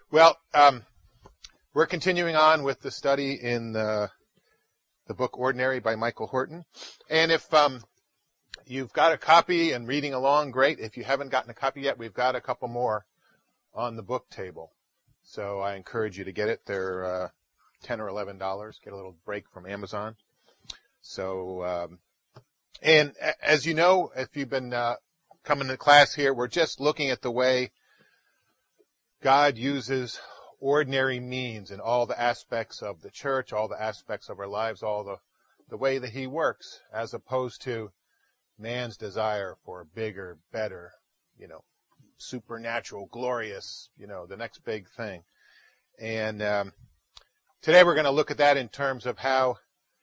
Well, we're continuing on with the study in the book Ordinary by Michael Horton. And if you've got a copy and reading along, great. If you haven't gotten a copy yet, we've got a couple more on the book table. So I encourage you to get it. They're $10 or $11. Get a little break from Amazon. So, and as you know, if you've been coming to class here, we're just looking at the way God uses ordinary means in all the aspects of the church, all the aspects of our lives, all the way that he works, as opposed to man's desire for bigger, better, supernatural, glorious, the next big thing. And today we're going to look at that in terms of how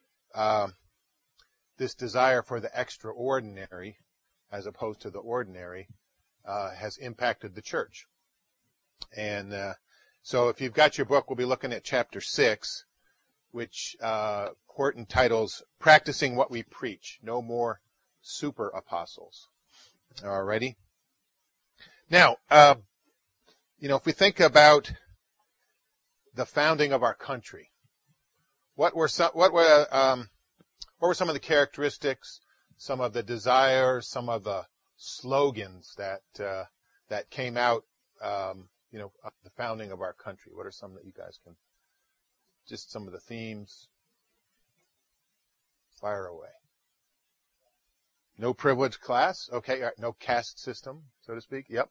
this desire for the extraordinary, as opposed to the ordinary, has impacted the church. And so if you've got your book, we'll be looking at chapter 6, which Horton titles, Practicing What We Preach, No More Super Apostles. Alrighty? Now, if we think about the founding of our country, what were some of the characteristics, some of the desires, some of the slogans that came out of the founding of our country? What are some that you guys can, just some of the themes? Fire away. No privileged class. Okay. All right. No caste system, so to speak. Yep.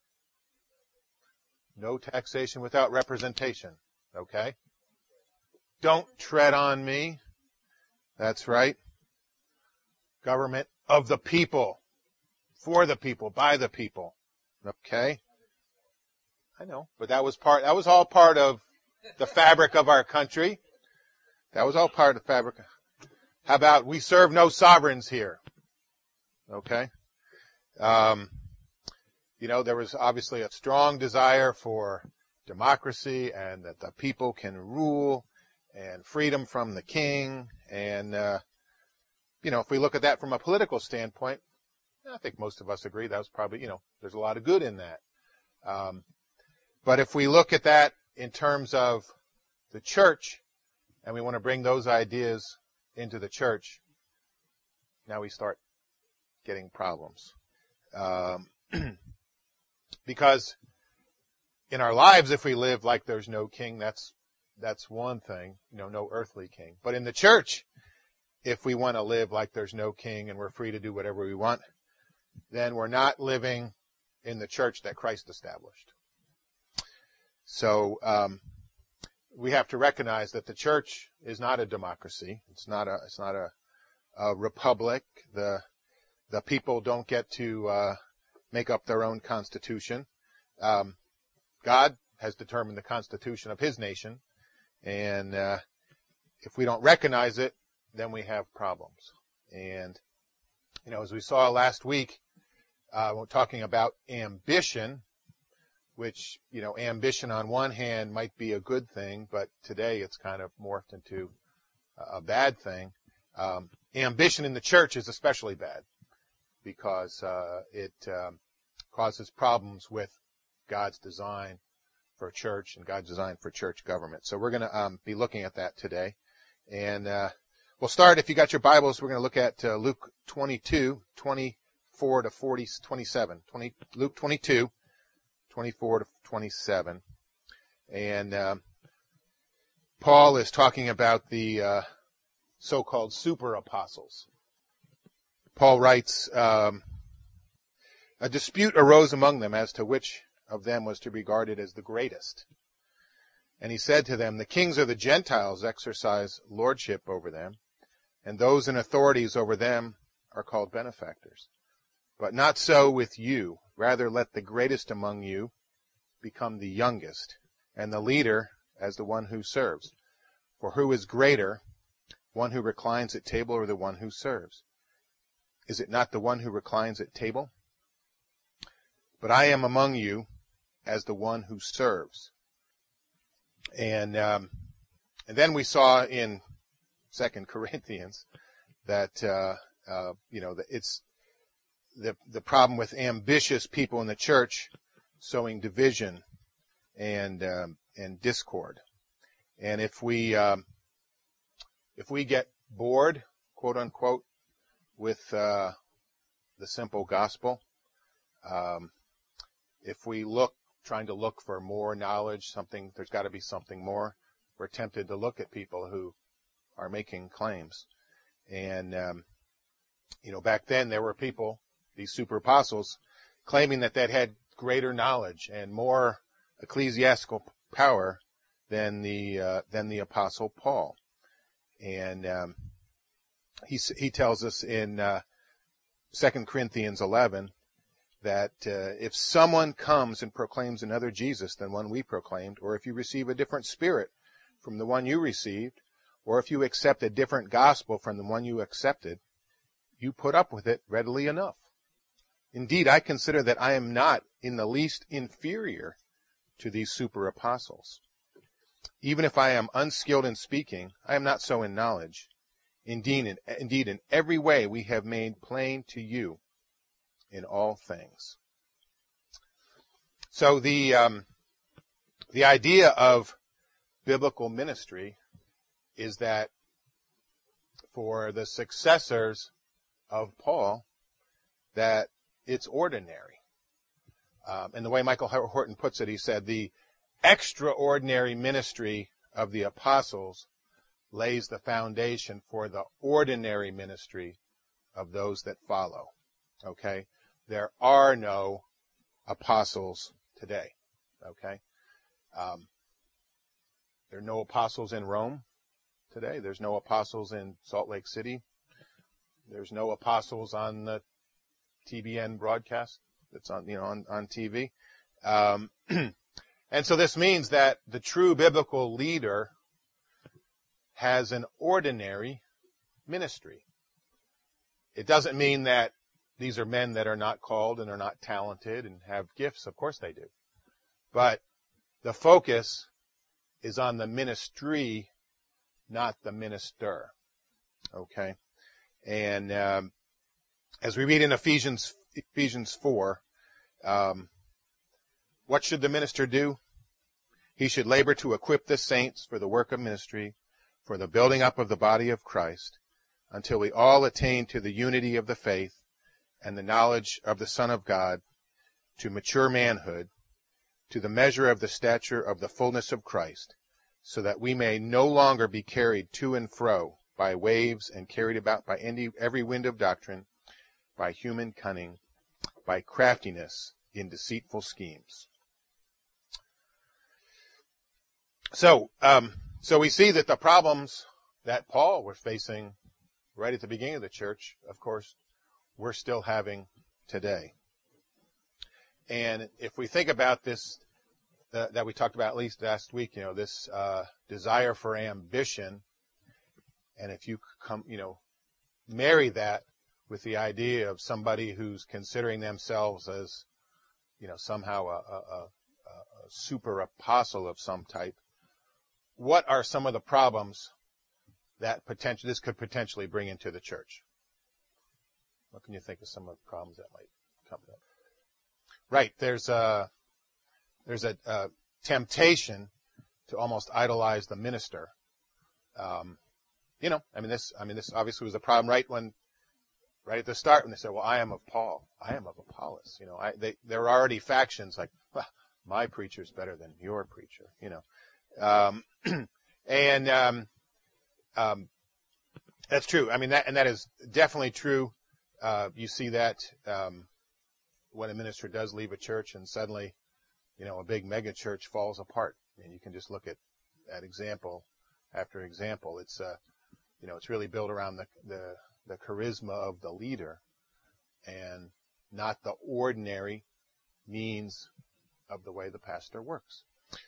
No taxation without representation. Okay. Don't tread on me. That's right. Government of the people. For the people. By the people. Okay. I know, but that was all part of the fabric of our country. That was all part of the fabric. How about we serve no sovereigns here? Okay. There was obviously a strong desire for democracy and that the people can rule and freedom from the king. And, if we look at that from a political standpoint, I think most of us agree that was probably, there's a lot of good in that. But if we look at that in terms of the church, and we want to bring those ideas into the church, now we start getting problems. Because in our lives, if we live like there's no king, that's one thing, no earthly king. But in the church, if we want to live like there's no king and we're free to do whatever we want, then we're not living in the church that Christ established. So we have to recognize that the church is not a democracy. It's not a republic. The people don't get to make up their own constitution. God has determined the constitution of his nation, and if we don't recognize it, then we have problems. And as we saw last week, we're talking about ambition. Which, ambition on one hand might be a good thing, but today it's kind of morphed into a bad thing. Ambition in the church is especially bad because it causes problems with God's design for a church and God's design for church government. So we're going to be looking at that today. And we'll start, if you got your Bibles, we're going to look at Luke 22, 24 to 27. Luke 22. 24 to 27. And Paul is talking about the so-called super apostles. Paul writes, a dispute arose among them as to which of them was to be regarded as the greatest. And he said to them, the kings of the Gentiles exercise lordship over them, and those in authorities over them are called benefactors. But not so with you. Rather, let the greatest among you become the youngest, and the leader as the one who serves. For who is greater, one who reclines at table or the one who serves? Is it not the one who reclines at table? But I am among you as the one who serves. And then we saw in 2 Corinthians that it's the problem with ambitious people in the church sowing division and discord. And if we get bored, quote unquote, with the simple gospel, if we trying to look for more knowledge, there's got to be something more, we're tempted to look at people who are making claims. And back then there were people, these super apostles, claiming that they had greater knowledge and more ecclesiastical power than the apostle Paul. And he tells us in 2 Corinthians 11 that if someone comes and proclaims another Jesus than one we proclaimed, or if you receive a different spirit from the one you received, or if you accept a different gospel from the one you accepted, you put up with it readily enough. Indeed, I consider that I am not in the least inferior to these super apostles. Even if I am unskilled in speaking, I am not so in knowledge. Indeed, in every way we have made plain to you in all things. So the idea of biblical ministry is that for the successors of Paul, that it's ordinary. And the way Michael Horton puts it, he said, the extraordinary ministry of the apostles lays the foundation for the ordinary ministry of those that follow. Okay? There are no apostles today. Okay? There are no apostles in Rome today. There's no apostles in Salt Lake City. There's no apostles on the TBN broadcast that's on TV. And so this means that the true biblical leader has an ordinary ministry. It doesn't mean that these are men that are not called and are not talented and have gifts. Of course they do. But the focus is on the ministry, not the minister. Okay? And as we read in Ephesians 4, what should the minister do? He should labor to equip the saints for the work of ministry, for the building up of the body of Christ, until we all attain to the unity of the faith and the knowledge of the Son of God, to mature manhood, to the measure of the stature of the fullness of Christ, so that we may no longer be carried to and fro by waves and carried about by every wind of doctrine, by human cunning, by craftiness in deceitful schemes. So we see that the problems that Paul was facing right at the beginning of the church, of course, we're still having today. And if we think about this, that we talked about at least last week, this desire for ambition, and if you marry that with the idea of somebody who's considering themselves as, somehow a super apostle of some type, what are some of the problems that this could potentially bring into the church? What can you think of some of the problems that might come up? Right, there's a temptation to almost idolize the minister. This obviously was a problem right at the start when they said, "Well, I am of Paul, I am of Apollos." There are already factions like, "Well, my preacher's better than your preacher." That's true. That is definitely true. You see that when a minister does leave a church and suddenly, a big mega church falls apart. And you can just look at example after example. It's it's really built around the charisma of the leader and not the ordinary means of the way the pastor works.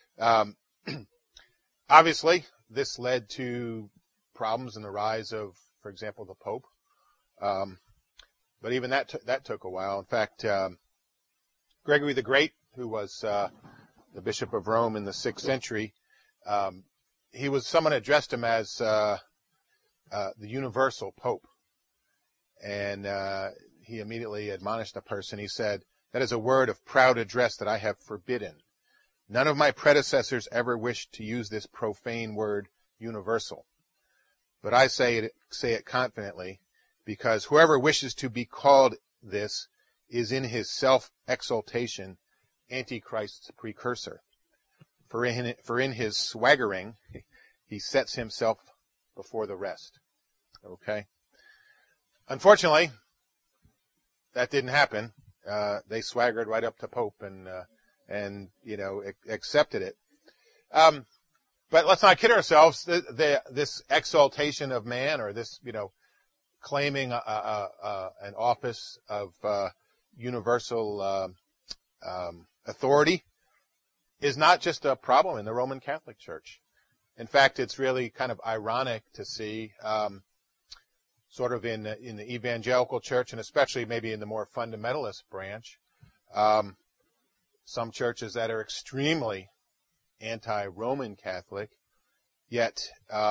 Obviously, this led to problems in the rise of, for example, the Pope. But even that took a while. In fact, Gregory the Great, who was the Bishop of Rome in the 6th century, someone addressed him as the universal Pope. And he immediately admonished the person. He said, "That is a word of proud address that I have forbidden. None of my predecessors ever wished to use this profane word universal. But I say it confidently, because whoever wishes to be called this is in his self-exaltation Antichrist's precursor. For in his swaggering, he sets himself before the rest. Okay? Unfortunately, that didn't happen. They swaggered right up to Pope and accepted it. But let's not kid ourselves. This exaltation of man, or this, claiming an office of universal authority, is not just a problem in the Roman Catholic Church. In fact, it's really kind of ironic to see, sort of in the evangelical church, and especially maybe in the more fundamentalist branch, some churches that are extremely anti-Roman Catholic, yet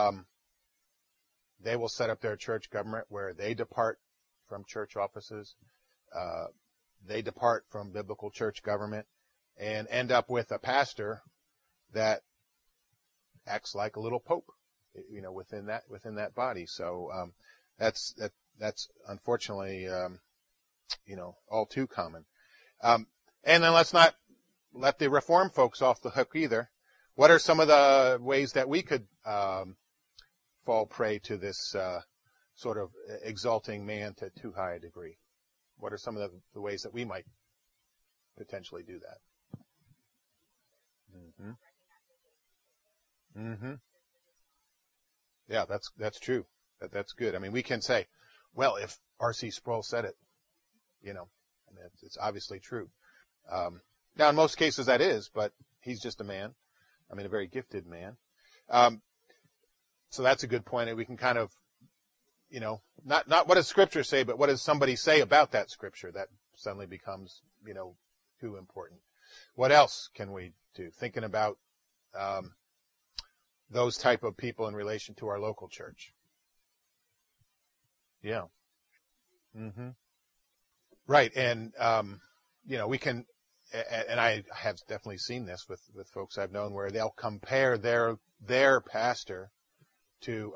they will set up their church government where they depart from church offices, they depart from biblical church government, and end up with a pastor that acts like a little pope, within that body. So that's unfortunately all too common. And then let's not let the Reformed folks off the hook either. What are some of the ways that we could fall prey to this sort of exalting man to too high a degree? What are some of the ways that we might potentially do that? Yeah, that's true. That's good. I mean, we can say, well, if R.C. Sproul said it, it's obviously true. Now, in most cases that is, but he's just a man. I mean, a very gifted man. So that's a good point. And we can kind of, not what does Scripture say, but what does somebody say about that Scripture? That suddenly becomes, too important. What else can we do? Thinking about those type of people in relation to our local church. Yeah. Right. And, we can, and I have definitely seen this with folks I've known, where they'll compare their pastor to,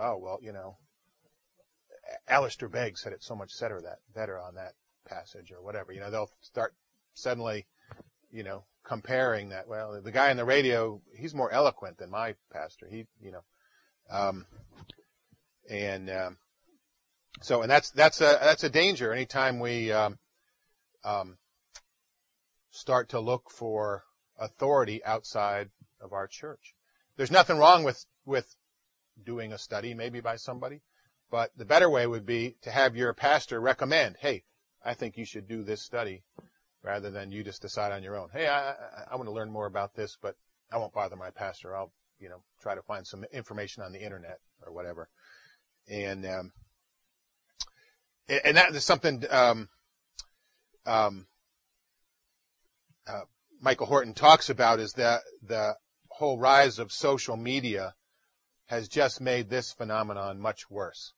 Alistair Begg said it so much better on that passage or whatever. They'll start suddenly, comparing that. Well, the guy on the radio, he's more eloquent than my pastor. So that's a danger anytime we start to look for authority outside of our church. There's nothing wrong with doing a study maybe by somebody, but the better way would be to have your pastor recommend, hey, I think you should do this study, rather than you just decide on your own. Hey, I want to learn more about this, but I won't bother my pastor. I'll, try to find some information on the internet or whatever. And that is something Michael Horton talks about, is that the whole rise of social media has just made this phenomenon much worse.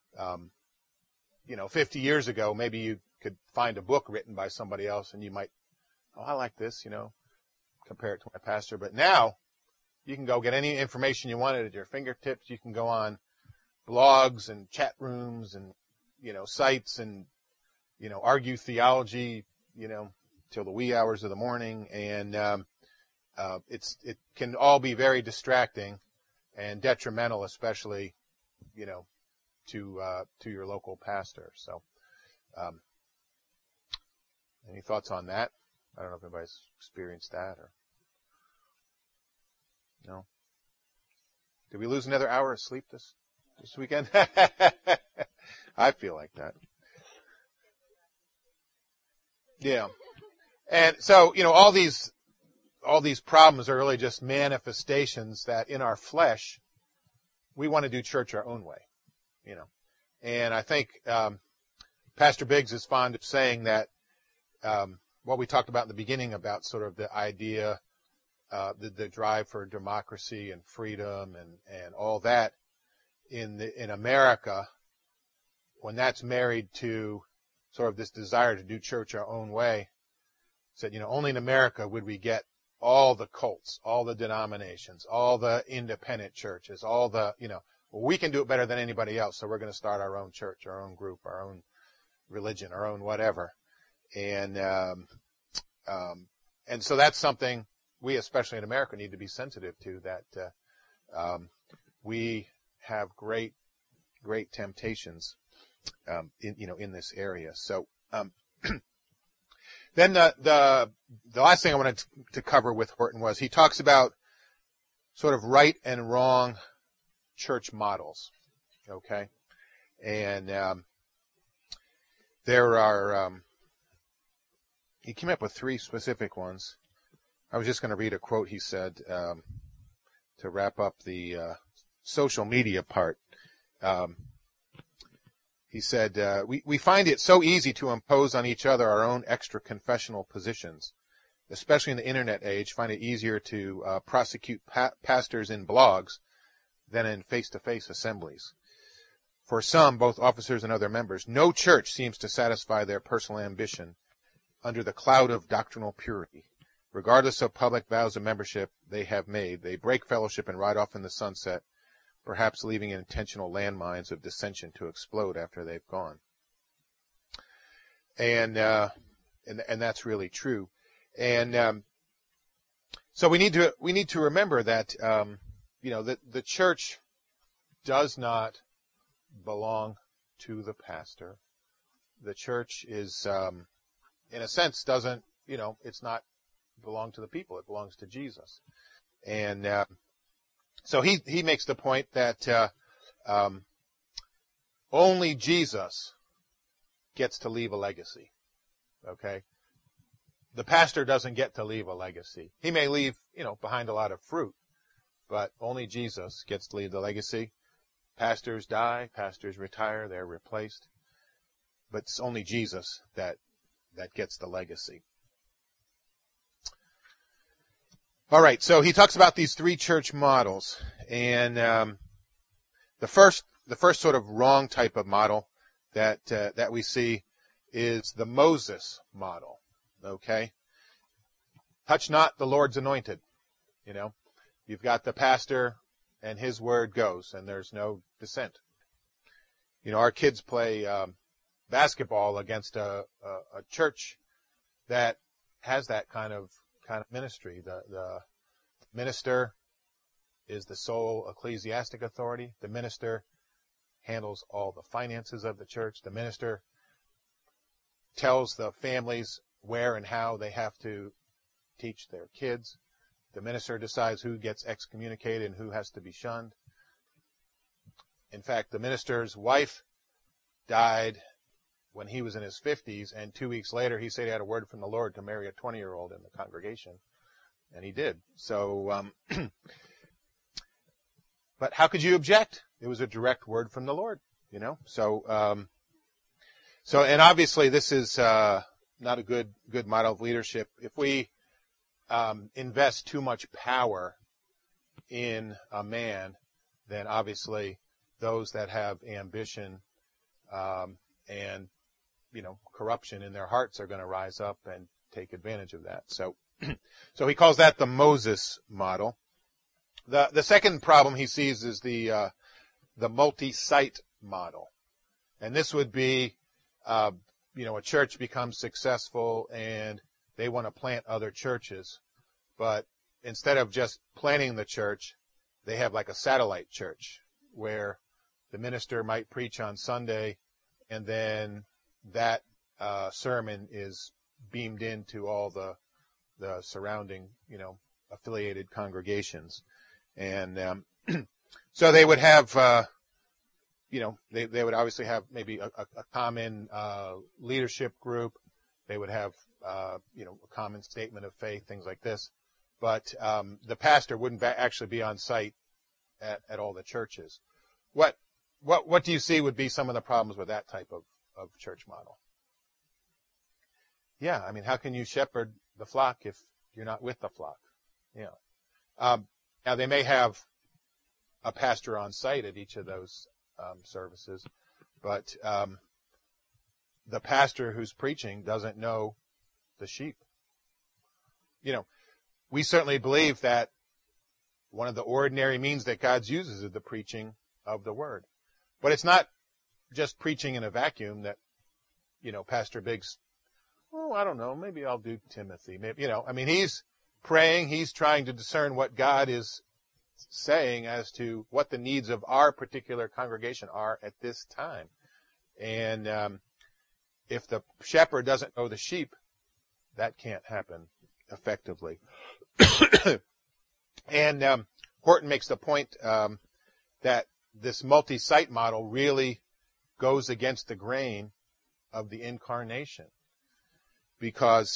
50 years ago, maybe you could find a book written by somebody else and you might, I like this, compare it to my pastor. But now you can go get any information you wanted at your fingertips. You can go on blogs and chat rooms and, sites and, argue theology, till the wee hours of the morning. And, it can all be very distracting and detrimental, especially, to your local pastor. So, any thoughts on that? I don't know if anybody's experienced that or no. Did we lose another hour of sleep this weekend? I feel like that. Yeah. And so, all these problems are really just manifestations that in our flesh, we want to do church our own way, And I think, Pastor Biggs is fond of saying that, what we talked about in the beginning about sort of the idea, the drive for democracy and freedom and all that in America, when that's married to sort of this desire to do church our own way, said, only in America would we get all the cults, all the denominations, all the independent churches, all the, well, we can do it better than anybody else, so we're going to start our own church, our own group, our own religion, our own whatever. And so that's something we, especially in America, need to be sensitive to, that we have great temptations in this area. So then the last thing I wanted to cover with Horton was he talks about sort of right and wrong church models. Okay, and there are he came up with 3 specific ones. I was just going to read a quote he said to wrap up the social media part. He said, we find it so easy to impose on each other our own extra confessional positions, especially in the internet age. Find it easier to prosecute pastors in blogs than in face-to-face assemblies. For some, both officers and other members, no church seems to satisfy their personal ambition under the cloud of doctrinal purity. Regardless of public vows of membership they have made, they break fellowship and ride off in the sunset, perhaps leaving intentional landmines of dissension to explode after they've gone. And that's really true. And so we need to remember that the church does not belong to the pastor. The church is in a sense doesn't, it's not belong to the people. It belongs to Jesus. And so he makes the point that only Jesus gets to leave a legacy. Okay? The pastor doesn't get to leave a legacy. He may leave, behind a lot of fruit, but only Jesus gets to leave the legacy. Pastors die, pastors retire, they're replaced. But it's only Jesus that gets the legacy. All right, so he talks about these 3 church models, and the first sort of wrong type of model that we see is the Moses model. Okay, touch not the Lord's anointed. You've got the pastor, and his word goes, and there's no dissent. Our kids play basketball against a church that has that kind of ministry. The minister is the sole ecclesiastic authority. The minister handles all the finances of the church. The minister tells the families where and how they have to teach their kids. The minister decides who gets excommunicated and who has to be shunned. In fact, the minister's wife died when he was in his 50s, and 2 weeks later he said he had a word from the Lord to marry a 20-year-old in the congregation, and he did. So, but how could you object? It was a direct word from the Lord, So, and obviously this is not a good model of leadership. If we invest too much power in a man, then obviously those that have ambition and corruption in their hearts are going to rise up and take advantage of that. So he calls that the Moses model. The second problem he sees is the multi-site model, and this would be a church becomes successful and they want to plant other churches, but instead of just planting the church, they have like a satellite church where the minister might preach on Sunday, and then that sermon is beamed into all the surrounding, affiliated congregations. And so they would have, they would obviously have maybe a common leadership group. They would have, a common statement of faith, things like this. But the pastor wouldn't actually be on site at all the churches. What do you see would be some of the problems with that type of church model? Yeah, I mean, how can you shepherd the flock if you're not with the flock? Yeah. Now they may have a pastor on site at each of those services, but the pastor who's preaching doesn't know the sheep. we certainly believe that one of the ordinary means that God uses is the preaching of the Word. But it's not just preaching in a vacuum that, Pastor Biggs, I don't know, maybe I'll do Timothy. Maybe, he's praying, he's trying to discern what God is saying as to what the needs of our particular congregation are at this time. And if the shepherd doesn't know the sheep, that can't happen effectively. And Horton makes the point that this multi-site model really goes against the grain of the incarnation, because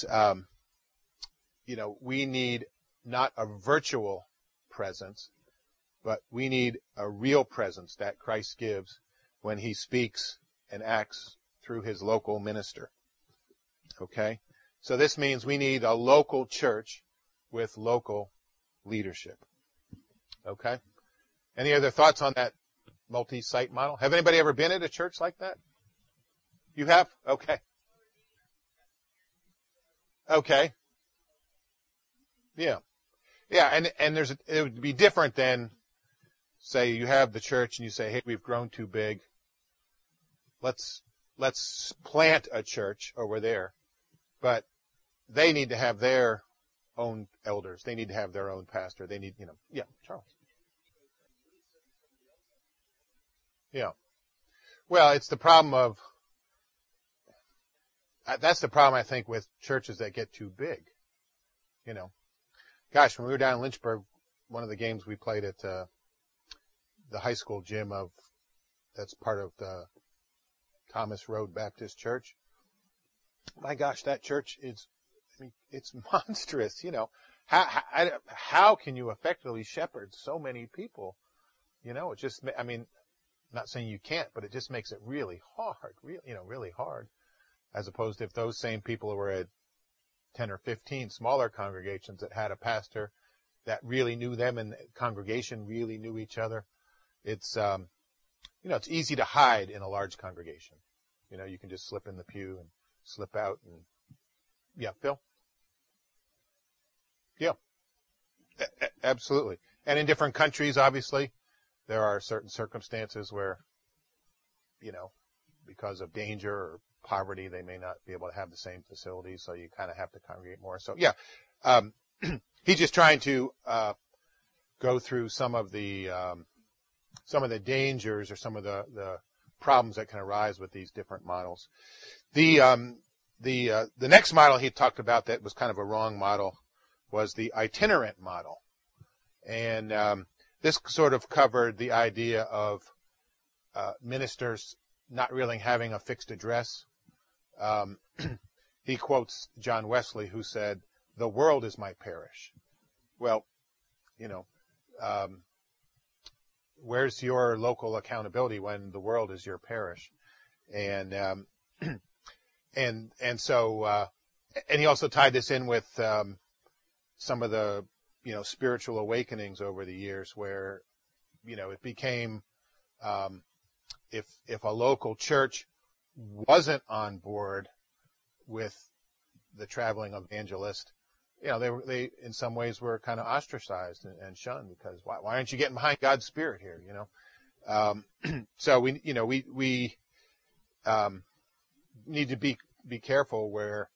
we need not a virtual presence, but we need a real presence that Christ gives when he speaks and acts through his local minister. Okay? So this means we need a local church with local leadership. Okay? Any other thoughts on that multi-site model? Have anybody ever been at a church like that? You have? Okay. Okay. Yeah. Yeah, and it would be different than, say, you have the church and you say, hey, we've grown too big. Let's plant a church over there. But they need to have their own elders. They need to have their own pastor. They need, yeah, Charles. Yeah. Well, it's the problem that's the problem, I think, with churches that get too big. Gosh, when we were down in Lynchburg, one of the games we played at the high school gym that's part of the Thomas Road Baptist Church. My gosh, that church it's monstrous. How can you effectively shepherd so many people? It just, not saying you can't, but it just makes it really hard, really hard. As opposed to if those same people were at 10 or 15 smaller congregations that had a pastor that really knew them and the congregation really knew each other. It's, it's easy to hide in a large congregation. You can just slip in the pew and slip out and, yeah, Phil? Yeah. Absolutely. And in different countries, obviously, there are certain circumstances where, because of danger or poverty, they may not be able to have the same facilities, so you kind of have to congregate more. So, yeah, he's just trying to go through some of the dangers or some of the problems that can arise with these different models. The next model he talked about that was kind of a wrong model was the itinerant model, and this sort of covered the idea of ministers not really having a fixed address. He quotes John Wesley, who said, "The world is my parish." Well, where's your local accountability when the world is your parish? And so he also tied this in with some of the spiritual awakenings over the years, where it became if a local church wasn't on board with the traveling evangelist, they in some ways were kind of ostracized and shunned, because why aren't you getting behind God's Spirit here? So we need to be careful where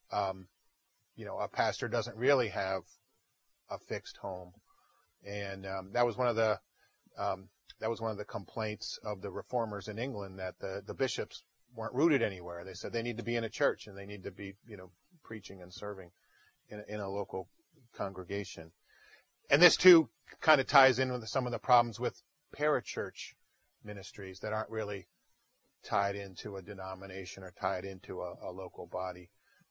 a pastor doesn't really have a fixed home, and that was one of the complaints of the reformers in England, that the bishops weren't rooted anywhere. They said they need to be in a church and they need to be preaching and serving in a local congregation. And this too kind of ties in with some of the problems with parachurch ministries that aren't really tied into a denomination or tied into a local body.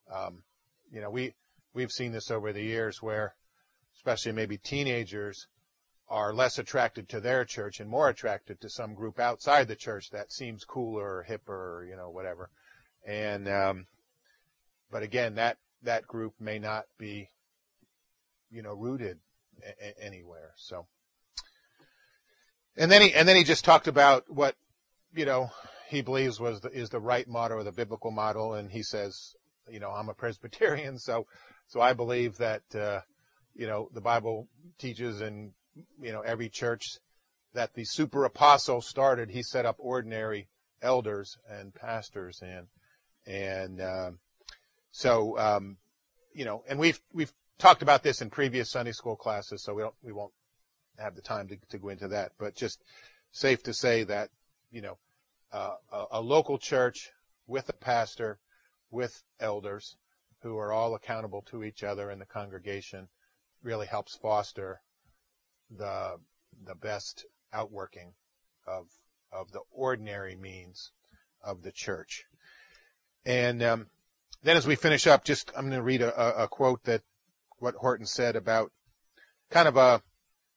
We've seen this over the years, where especially maybe teenagers are less attracted to their church and more attracted to some group outside the church that seems cooler or hipper or, whatever. And, but again, that group may not be, rooted anywhere. So, and then he just talked about what, he believes is the right model or the biblical model. And he says, I'm a Presbyterian, so I believe that, the Bible teaches in, every church that the super apostle started. He set up ordinary elders and pastors, and we've talked about this in previous Sunday school classes, so we won't have the time to go into that. But just safe to say that a local church with a pastor, with elders who are all accountable to each other in the congregation really helps foster the best outworking of the ordinary means of the church. And then as we finish up, I'm going to read a quote that what Horton said about kind of a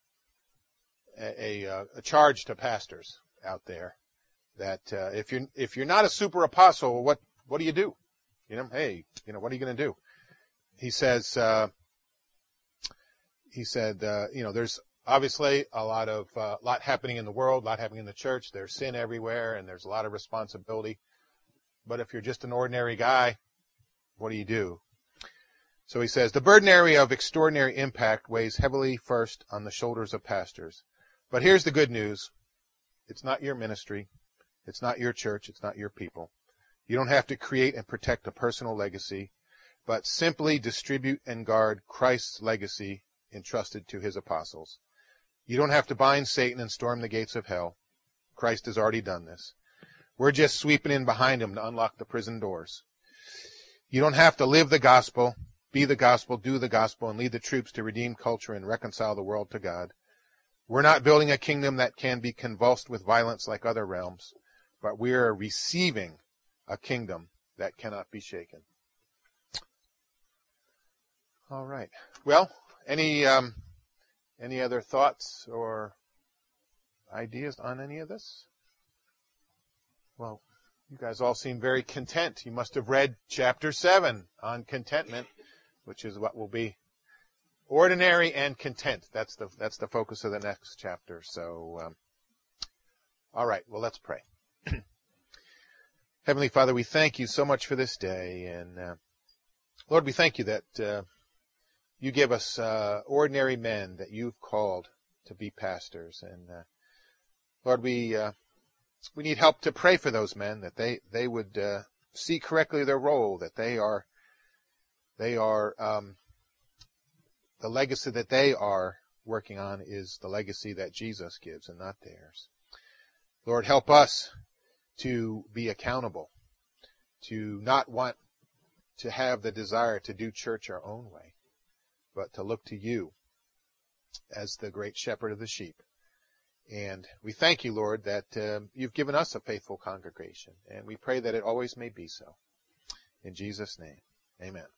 charge to pastors out there that if you're not a super apostle, what do you do? Hey, what are you going to do? He says, there's obviously a lot happening in the world, a lot happening in the church. There's sin everywhere, and there's a lot of responsibility. But if you're just an ordinary guy, what do you do? So he says, the burden area of extraordinary impact weighs heavily first on the shoulders of pastors. But here's the good news. It's not your ministry. It's not your church. It's not your people. You don't have to create and protect a personal legacy, but simply distribute and guard Christ's legacy entrusted to his apostles. You don't have to bind Satan and storm the gates of hell. Christ has already done this. We're just sweeping in behind him to unlock the prison doors. You don't have to live the gospel, be the gospel, do the gospel, and lead the troops to redeem culture and reconcile the world to God. We're not building a kingdom that can be convulsed with violence like other realms, but we are receiving a kingdom that cannot be shaken. All right. Well, any other thoughts or ideas on any of this? Well, you guys all seem very content. You must have read chapter 7 on contentment, which is what will be ordinary and content. That's the focus of the next chapter. So, all right. Well, let's pray. Heavenly Father, we thank you so much for this day, and Lord, we thank you that you give us ordinary men that you've called to be pastors, and Lord, we need help to pray for those men, that they would see correctly their role, that they are the legacy that they are working on is the legacy that Jesus gives and not theirs. Lord, help us to be accountable, to not want to have the desire to do church our own way, but to look to you as the great shepherd of the sheep. And we thank you, Lord, that you've given us a faithful congregation, and we pray that it always may be so. In Jesus' name, amen.